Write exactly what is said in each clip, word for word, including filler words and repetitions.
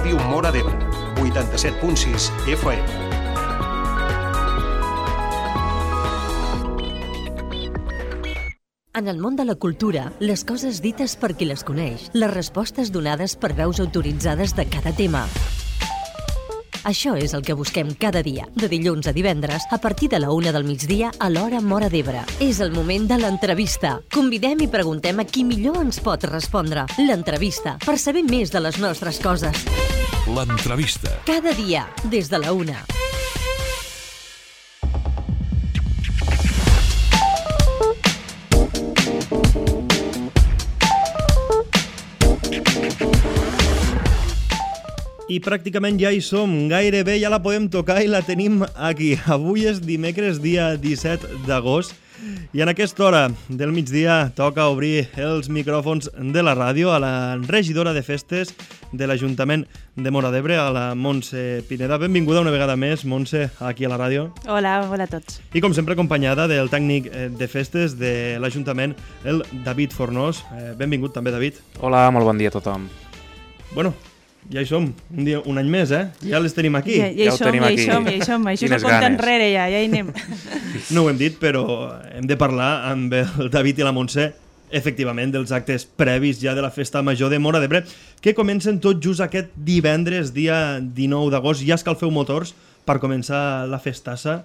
Ràdio Móra d'Ebre, vuitanta-set punt sis F M. En el món de la cultura, les coses dites per qui les coneix, les respostes donades per veus autoritzades de cada tema. Això és el que busquem cada dia, de dilluns a divendres, a partir de la una del migdia a l'hora Móra d'Ebre. És el moment de l'entrevista. Convidem i preguntem a qui millor ens pot respondre. L'entrevista, per saber més de les nostres coses. L'entrevista. Cada dia, des de la una. I pràcticament ja hi som, gairebé ja la podem tocar i la tenim aquí. Avui és dimecres, dia disset d'agost, i en aquesta hora del migdia toca obrir els micròfons de la ràdio a la regidora de festes de l'Ajuntament de Móra d'Ebre, a la Montse Pineda. Benvinguda una vegada més, Montse, aquí a la ràdio. Hola, hola a tots. I com sempre acompanyada del tècnic de festes de l'Ajuntament, el David Fornós. Benvingut també, David. Hola, molt bon dia a tothom. Bueno, ja hi som, un, dia, un any més, eh? Ja les tenim aquí. Ja, ja, ja hi som, ja hi som, ja hi som. Això és un compte enrere, ja, ja hi anem. No ho hem dit, però hem de parlar amb el David i la Montse, efectivament, dels actes previs ja de la Festa Major de Móra d'Ebre, que comencen tot just aquest divendres, dia dinou d'agost. Ja escalfeu motors per començar la festassa,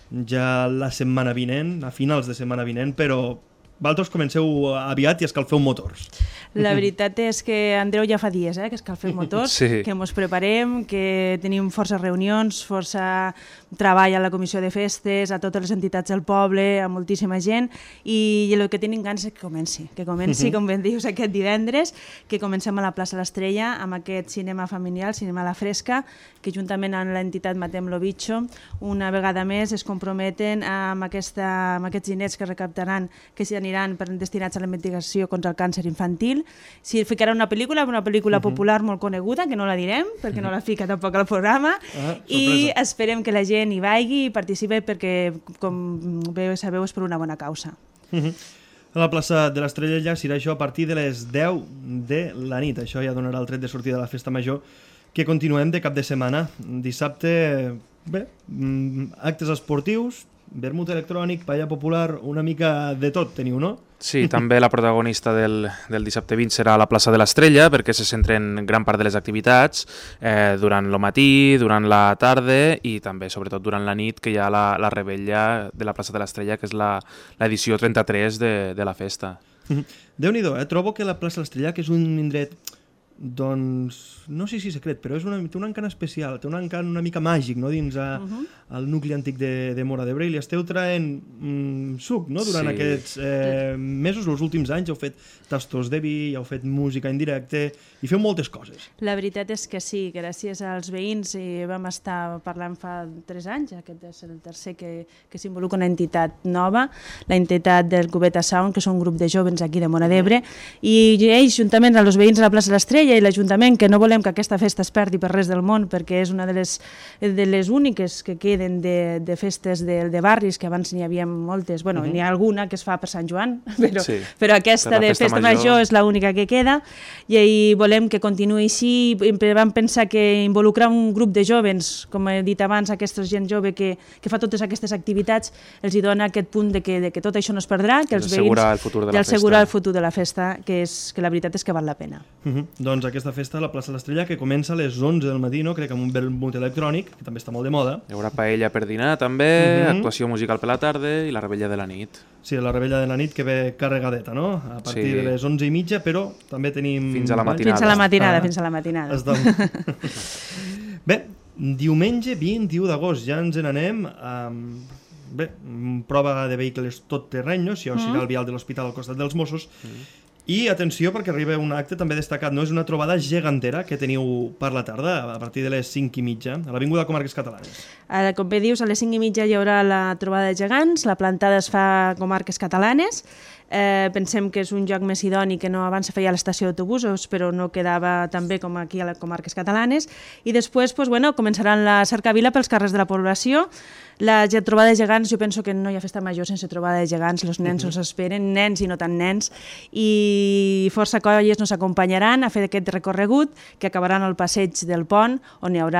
ja la setmana vinent, a finals de setmana vinent, però vosaltres comenceu aviat i escalfeu motors. La veritat és que, Andreu, ja fa dies eh, que escalfem motors, sí. Que ens preparem, que tenim força reunions, força treball a la comissió de festes, a totes les entitats del poble, a moltíssima gent, i el que tenim ganes és que comenci, que comenci, com ben dius, aquest divendres, que comencem a la plaça L'Estrella amb aquest cinema familiar, cinema a la fresca, que juntament amb l'entitat Matem lo Bicho, una vegada més es comprometen amb, aquesta, amb aquests diners que recaptaran, que s'hi aniran destinats a la investigació contra el càncer infantil. Si ficarà una pel·lícula, una pel·lícula uh -huh. popular molt coneguda, que no la direm, perquè no la fica tampoc al programa, ah, i esperem que la gent hi vagi i participi perquè, com bé sabeu, és per una bona causa. Uh -huh. A la plaça de l'Estrella ja serà això a partir de les deu de la nit. Això ja donarà el tret de sortida de la Festa Major, que continuem de cap de setmana. Dissabte, bé, actes esportius, vermut electrònic, paella popular, una mica de tot teniu, no? Sí, també la protagonista del, del dissabte vint serà a la plaça de l'Estrella, perquè se centren gran part de les activitats eh, durant el matí, durant la tarda i també, sobretot, durant la nit, que hi ha la, la rebella de la plaça de l'Estrella, que és l'edició trenta-tres de, de la festa. Déu-n'hi-do, eh? Trobo que la plaça de l'Estrella, que és un indret, doncs, no sé si secret, però és una, té un encant especial, té un encant una mica màgic, no?, dins a, uh -huh. al nucli antic de, de Móra d'Ebre, i li esteu traient mm, suc, no?, durant sí. aquests eh, mesos, els últims anys, heu fet tastos de vi, heu fet música en directe, i feu moltes coses. La veritat és que sí, gràcies als veïns i vam estar parlant fa tres anys, aquest és el tercer que, que s'involucra una entitat nova, la entitat del Cubeta Sound, que són un grup de jovens aquí de Móra d'Ebre, i ells, juntament amb els veïns de la plaça de l'Estrella i l'Ajuntament, que no volem que aquesta festa es perdi per res del món, perquè és una de les, de les úniques que queden de, de festes de, de barris, que abans n'hi havia moltes, bueno, uh -huh. n'hi ha alguna que es fa per Sant Joan, però, sí, però aquesta per de festa, festa major, major és l'única que queda, i, i volem que continuï així. Vam pensar que involucrar un grup de jovens, com he dit abans, aquesta gent jove que, que fa totes aquestes activitats, els hi dona aquest punt de que, de que tot això no es perdrà, que els veïns el futur de la assegurar el futur de la festa, que, és, que la veritat és que val la pena. Uh -huh. Doncs aquesta festa a la plaça de l'Estrella, que comença a les onze del matí, no? Crec, amb un vermut electrònic, que també està molt de moda. Hi haurà paella per dinar, també, uh -huh. actuació musical per la tarda i la rebella de la nit. Sí, la rebella de la nit, que ve carregadeta, no? A partir sí. de les onze i mitja, però també tenim... Fins a la matinada. Fins a la matinada, ah, fins a la matinada. Està... Bé, diumenge vint-i-u d'agost, ja ens n'anem amb... Bé, prova de vehicles tot terreny, no? Si això serà el vial de l'hospital al costat dels Mossos. Uh -huh. I atenció, perquè arriba un acte també destacat, no? És una trobada gegantera que teniu per la tarda, a partir de les cinc i mitja, a l'Avinguda Comarques Catalanes. Ara, com bé dius, a les cinc i mitja hi haurà la trobada de gegants, la plantada es fa a Comarques Catalanes. Eh, pensem que és un lloc més idoni, que no abans se feia a l'estació d'autobusos, però no quedava tan bé com aquí a les Comarques Catalanes. I després, pues, bueno, començaran la cercavila pels carrers de la població. La trobada de gegants, jo penso que no hi ha festa major sense trobada de gegants, els nens els esperen, nens i no tan nens, i i força colles ens acompanyaran a fer aquest recorregut que acabaran al passeig del pont, on hi haurà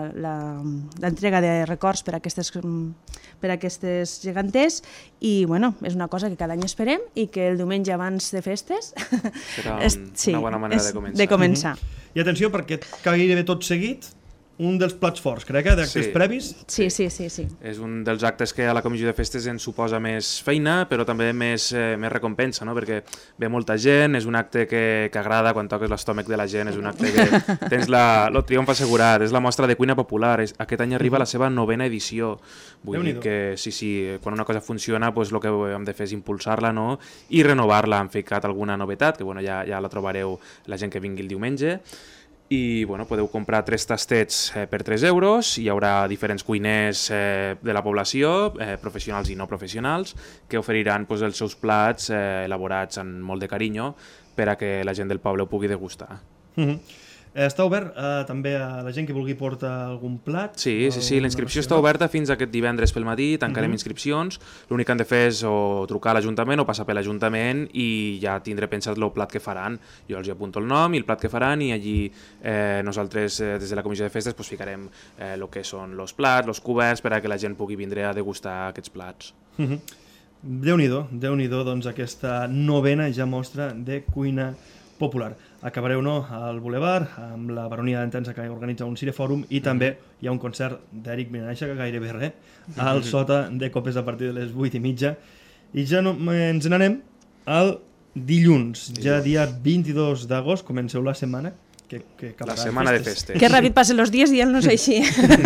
l'entrega de records per a aquestes, per a aquestes geganters i bueno, és una cosa que cada any esperem i que el diumenge abans de festes serà un, és, sí, una bona manera és de començar. De començar. Mm-hmm. I atenció, perquè gairebé tot seguit un dels plats forts, crec, eh, d'actes Sí. previs. Sí, sí, sí, sí. És un dels actes que a la comissió de festes ens suposa més feina, però també més, eh, més recompensa, no? Perquè ve molta gent, és un acte que, que agrada quan toques l'estómac de la gent, és un acte que tens la, el triomf assegurat, és la mostra de cuina popular, és, aquest any arriba a la seva novena edició. Vull dir que sí, sí, quan una cosa funciona, pues, el que hem de fer és impulsar-la, no? I renovar-la, han ficat alguna novetat, que bueno, ja, ja la trobareu la gent que vingui el diumenge. I bueno, podeu comprar tres tastets eh, per tres euros, hi haurà diferents cuiners eh, de la població, eh, professionals i no professionals, que oferiran pues, els seus plats eh, elaborats amb molt de carinyo per a que la gent del poble ho pugui degustar. Mm-hmm. Està obert eh, també a la gent que vulgui portar algun plat? Sí, sí, sí, la inscripció està oberta fins aquest divendres pel matí, tancarem uh-huh. inscripcions, l'únic que han de fer és o trucar a l'Ajuntament o passar per l'Ajuntament i ja tindré pensat el plat que faran. Jo els apunto el nom i el plat que faran i allí eh, nosaltres eh, des de la comissió de festes pues, ficarem el eh, que són els plats, els coberts, per a que la gent pugui vindre a degustar aquests plats. Uh-huh. Déu-n'hi-do, Déu-n'hi-do, doncs aquesta novena ja mostra de cuina popular. Acabareu no, al Boulevard amb la Baronia d'Entença que organitza un cirefòrum i també hi ha un concert d'Eric Minaixa que gairebé res, al sota de Copes a partir de les vuit i mitja. I ja no, ens n'anem al dilluns, dilluns, ja dia vint-i-dos d'agost, comenceu la setmana. Que, que la setmana de festes. Que ràpid passen els dies dient-nos així.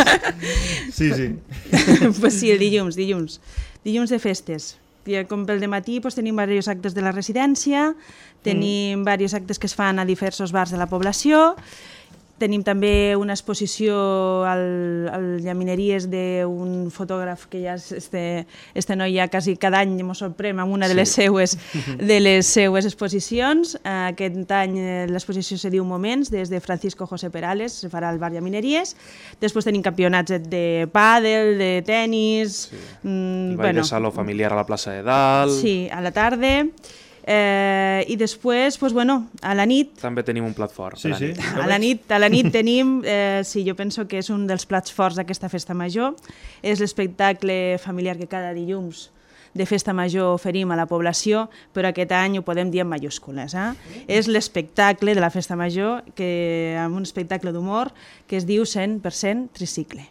Sí, sí. Pues sí, el dilluns, dilluns. Dilluns de festes. Com pel dematí pues, tenim diversos actes de la residència, tenim mm. diversos actes que es fan a diversos bars de la població, tenim també una exposició al, al Llamineries d'un fotògraf que ja és, este, este noi ja quasi cada any ens sorprèn amb una de les, sí. seues, de les seues exposicions. Aquest any l'exposició se diu Moments, des de Francisco José Perales, se farà al bar Llamineries. Després tenim campionats de pàdel, de tenis... Sí. Mm, el ball bueno, de saló familiar a la plaça de Dalt... Sí, a la tarda... Eh, i després, pues, bueno, a la nit... També tenim un plat fort. Sí, sí. A la nit, a la nit tenim, eh, sí, jo penso que és un dels plats forts d'aquesta festa major, és l'espectacle familiar que cada dilluns de festa major oferim a la població, però aquest any ho podem dir en majúscules. Eh? És l'espectacle de la festa major, que, amb un espectacle d'humor que es diu cent per cent tricicle.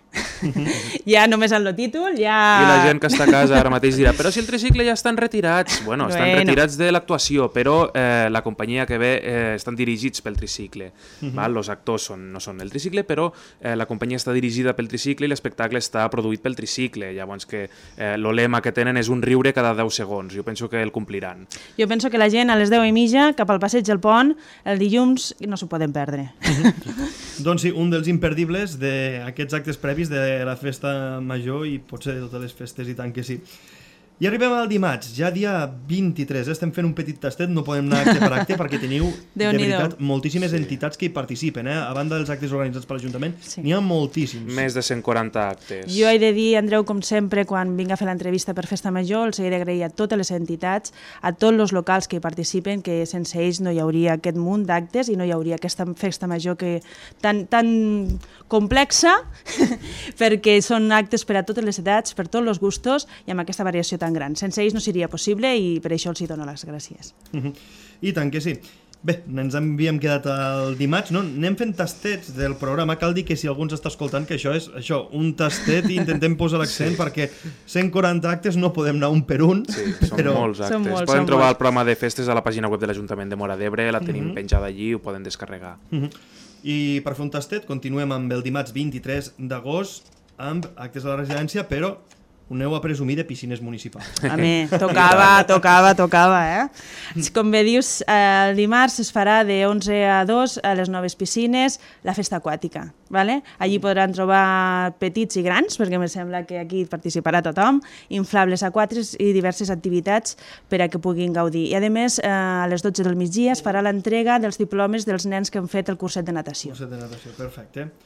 Ja només en el títol, ja... I la gent que està a casa ara mateix dirà però si el tricicle ja estan retirats. Bueno, estan bueno. retirats de l'actuació, però eh, la companyia que ve eh, estan dirigits pel tricicle. Uh-huh. Val? Els actors són, no són el tricicle, però eh, la companyia està dirigida pel tricicle i l'espectacle està produït pel tricicle. Llavors que eh, el lema que tenen és un riure cada deu segons. Jo penso que el compliran. Jo penso que la gent a les deu i mitja, cap al passeig del pont, el dilluns, no s'ho poden perdre. Uh-huh. Doncs sí, un dels imperdibles d'aquests actes previs de la festa major i potser de totes les festes, i tant que sí. I arribem al dimarts, ja dia vint-i-tres. Estem fent un petit tastet, no podem anar acte per acte perquè teniu, de veritat, moltíssimes sí. entitats que hi participen. Eh? A banda dels actes organitzats per l'Ajuntament, sí. n'hi ha moltíssims. Més de cent quaranta actes. Jo he de dir, Andreu, com sempre, quan vinc a fer l'entrevista per Festa Major, els he d'agrair a totes les entitats, a tots els locals que hi participen, que sense ells no hi hauria aquest munt d'actes i no hi hauria aquesta Festa Major que tan, tan complexa, perquè són actes per a totes les edats, per tots els gustos i amb aquesta variació tan gran. Sense ells no seria possible i per això els hi dono les gràcies. Uh-huh. I tant que sí. Bé, ens havíem quedat el dimarts, no? Anem fent tastets del programa. Cal dir que si algú ens està escoltant que això és això, un tastet i intentem posar l'accent sí. perquè cent quaranta actes no podem anar un per un. Sí, són però... molts actes. Són molts, poden són trobar molts. el programa de festes a la pàgina web de l'Ajuntament de Móra d'Ebre, la tenim uh-huh. penjada allí, ho poden descarregar. Uh-huh. I per fer un tastet continuem amb el dimarts vint-i-tres d'agost amb actes a la residència, però aneu a presumir de piscines municipals. Home, tocava, tocava, tocava, eh? Com bé dius, el dimarts es farà de onze a dos a les noves piscines la festa aquàtica. Vale? Allí podran trobar petits i grans, perquè em sembla que aquí participarà tothom, inflables aquàtics i diverses activitats per a que puguin gaudir. I a més, a les dotze del migdia es farà l'entrega dels diplomes dels nens que han fet el curset de natació. Curset de natació, perfecte.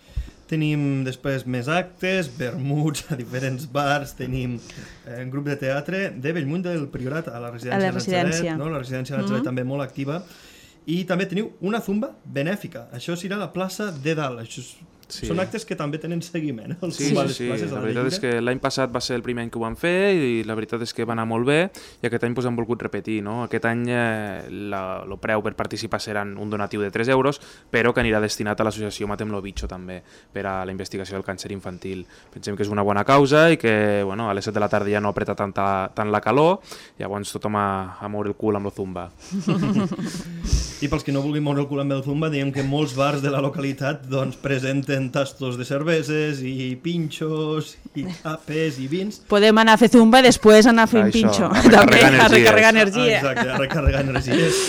Tenim després més actes, vermuts a diferents bars, tenim eh, un grup de teatre de Bellmunt del Priorat a la residència, a la residència. Natzaret, no? La residència de Natzaret mm-hmm. també molt activa. I també teniu una zumba benèfica. Això serà a la plaça de Dalt. Això és... Sí. Són actes que també tenen seguiment. Eh? Sí, sí, sí. La veritat és que l'any passat va ser el primer any que ho van fer i la veritat és que va anar molt bé i aquest any pues, han volgut repetir. No? Aquest any eh, el preu per participar seran un donatiu de tres euros, però que anirà destinat a l'associació Matem lo Bicho també, per a la investigació del càncer infantil. Pensem que és una bona causa i que bueno, a les set de la tarda ja no apreta tanta, tant la calor, llavors tothom a, a moure el cul amb el zumba. I pels que no vulguin moure el cul amb el zumba, diem que molts bars de la localitat doncs, presenten tastos de cerveses i pinxos i tapes i vins. Podem anar a fer zumba i després anar a fer un pinxo. A recarregar també, a recarregar energia. Ah, exacte, a recarregar energies.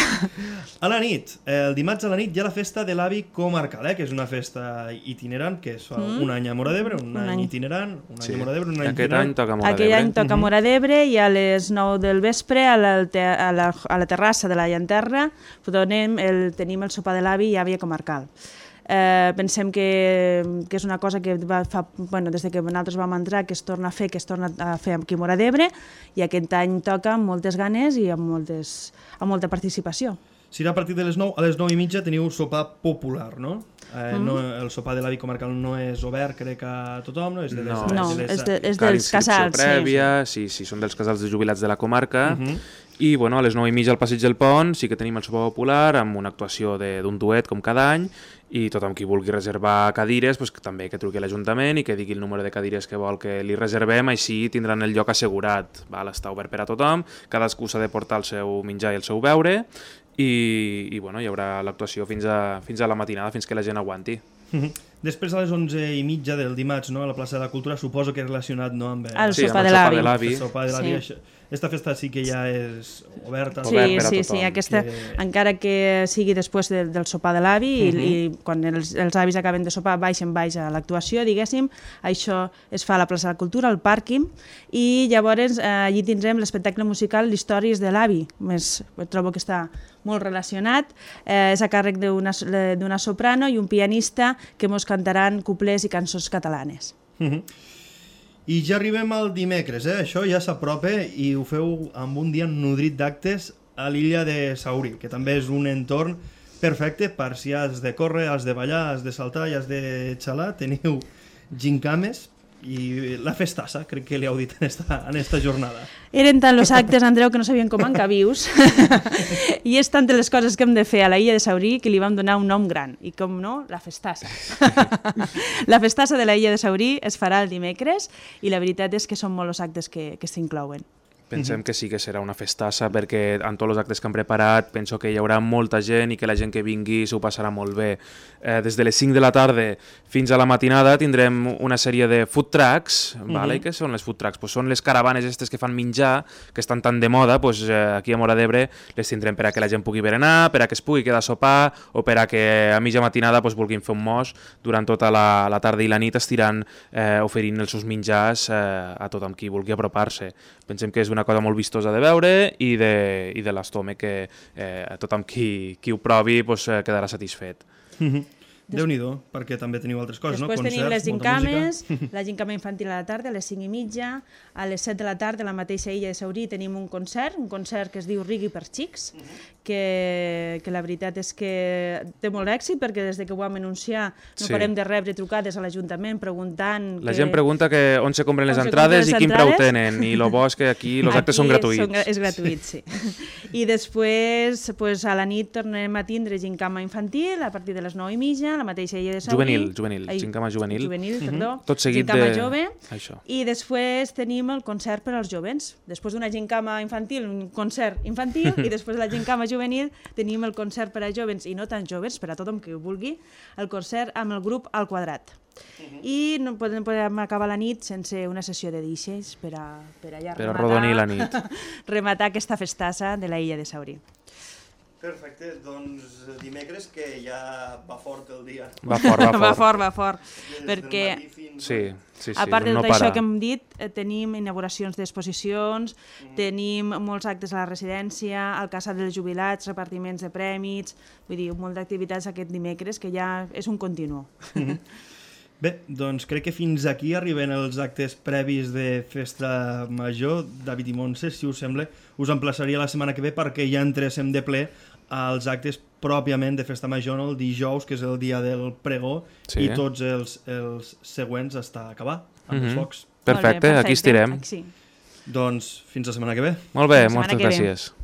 A la nit, el dimarts a la nit hi ha la festa de l'avi comarcal, eh, que és una festa itinerant, que es fa mm. un any a Móra d'Ebre, un, un any, any itinerant, un sí. any a Móra d'Ebre, un any Aquest itinerant. any toca Móra d'Ebre. Aquell any toca Móra d'Ebre i a les nou del vespre a la, a la, a la terrassa de la Llanterra donem el, tenim el sopar de l'avi i àvia comarcal. Eh, pensem que, que és una cosa que va, fa, bueno, des de que nosaltres vam entrar que es torna a fer, que es torna a fer aquí a Móra d'Ebre i aquest any toca amb moltes ganes i amb, moltes, amb molta participació. Serà a partir de les nou, a les nou i mitja teniu sopar popular, no? Eh, mm. no el sopar de l'avi comarcal no és obert, crec, a tothom, no? És de les, no, no de les, és, de, és dels casals. Prèvia, sí. sí, sí, són dels casals de jubilats de la comarca. Uh -huh. I bueno, a les nou i mitja al Passeig del Pont sí que tenim el sopar popular amb una actuació d'un duet com cada any i tothom qui vulgui reservar cadires pues, que també que truqui a l'Ajuntament i que digui el número de cadires que vol que li reservem, així tindran el lloc assegurat. Val? Està obert per a tothom, cadascú s'ha de portar el seu menjar i el seu beure i, i bueno, hi haurà l'actuació fins a, fins a la matinada, fins que la gent aguanti. Uh-huh. Després a les onze i mitja del dimarts, no? A la plaça de la Cultura, suposo que és relacionat, no? Amb el sí, sopar amb de l'avi. El sopar de l'avi. Sí. Aquesta festa sí que ja és oberta. Sí, obert sí, sí, aquesta, que... encara que sigui després de, del sopar de l'avi uh -huh. i, i quan els, els avis acaben de sopar baixen baix a l'actuació, diguéssim, això es fa a la plaça de la Cultura, al pàrquing, i llavors eh, allí tindrem l'espectacle musical L'Històries de l'avi. Més, trobo que està molt relacionat, eh, és a càrrec d'una soprano i un pianista que mos cantaran cuplers i cançons catalanes. Uh -huh. I ja arribem al dimecres, eh? Això ja s'apropa i ho feu amb un dia nodrit d'actes a l'illa de Saurí, que també és un entorn perfecte per si has de córrer, has de ballar, has de saltar i has de xalar. Teniu gincames i la festassa, crec que li heu dit en esta, en esta jornada. Eren tant els actes, Andreu, que no sabien com encabius i és tantes les coses que hem de fer a la illa de Saurí que li vam donar un nom gran i com no, la festassa. La festassa de la illa de Saurí es farà el dimecres i la veritat és que són molts els actes que, que s'inclouen. Pensem que sí que serà una festassa perquè en tots els actes que han preparat penso que hi haurà molta gent i que la gent que vingui s'ho passarà molt bé. Eh, des de les cinc de la tarda fins a la matinada tindrem una sèrie de food trucks. Mm-hmm. Vale? I què són les food trucks? Pues són les caravanes aquestes que fan menjar, que estan tan de moda, pues, eh, aquí a Móra d'Ebre les tindrem per a que la gent pugui berenar, per a que es pugui quedar a sopar o per a que a mitja matinada pues, vulguin fer un mos durant tota la, la tarda i la nit estirant, eh, oferint els seus menjars eh, a tothom qui vulgui apropar-se. Pensem que és una cosa molt vistosa de veure i de, i de l'estome que eh, tothom qui, qui ho provi pues, eh, quedarà satisfet. Mm-hmm. Déu-n'hi-do, perquè també teniu altres coses, Després no? Després tenim Concerts, les gincames, la gincama infantil a la tarda, a les cinc i mitja, a les set de la tarda, a la mateixa illa de Saurí, tenim un concert, un concert que es diu Rigui per Xics, que, que la veritat és que té molt èxit, perquè des de que ho vam anunciar no Sí. parem de rebre trucades a l'Ajuntament preguntant... La que... gent pregunta que on se compren les On se entrades compren les i quin preu entrades. tenen, i el bo és que aquí els actes Aquí són gratuïts. Són, és gratuït, sí. I després, pues, a la nit tornem a tindre gincama infantil a partir de les nou i mitja, a la mateixa illa de Saurí. Juvenil, juvenil, Ai, gincama juvenil. Juvenil, perdó. Tot seguit gincama de... jove. Això. I després tenim el concert per als jovens. Després d'una gincama infantil, un concert infantil, i després de la gincama juvenil tenim el concert per a jovens, i no tan jovens, per a tothom que ho vulgui, el concert amb el grup Al Quadrat. Uh-huh. I no podem, podem acabar la nit sense una sessió de deixes per a, per allà Per a rematar, rodonir la nit. rematar aquesta festassa de la illa de Saurí. Perfecte, doncs dimecres que ja va fort el dia. Va fort, va fort. Va fort, va fort. Des Perquè, del matí fins Sí, sí, sí, a part de no tot això para. que hem dit, eh, tenim inauguracions d'exposicions, mm. tenim molts actes a la residència, al Casa dels Jubilats, repartiments de prèmits, vull dir, molt d'activitats aquest dimecres, que ja és un continu. Mm-hmm. Bé, doncs crec que fins aquí arriben els actes previs de Festa Major. David i Montse, si us sembla, us emplaçaria la setmana que ve perquè ja entréssim de ple als actes pròpiament de Festa Major, no? El dijous, que és el dia del pregó, sí. i tots els, els següents hasta acabar amb mm-hmm. els focs. Perfecte, perfecte, aquí estirem. Sí. Doncs fins la setmana que ve. Molt bé, moltes gràcies.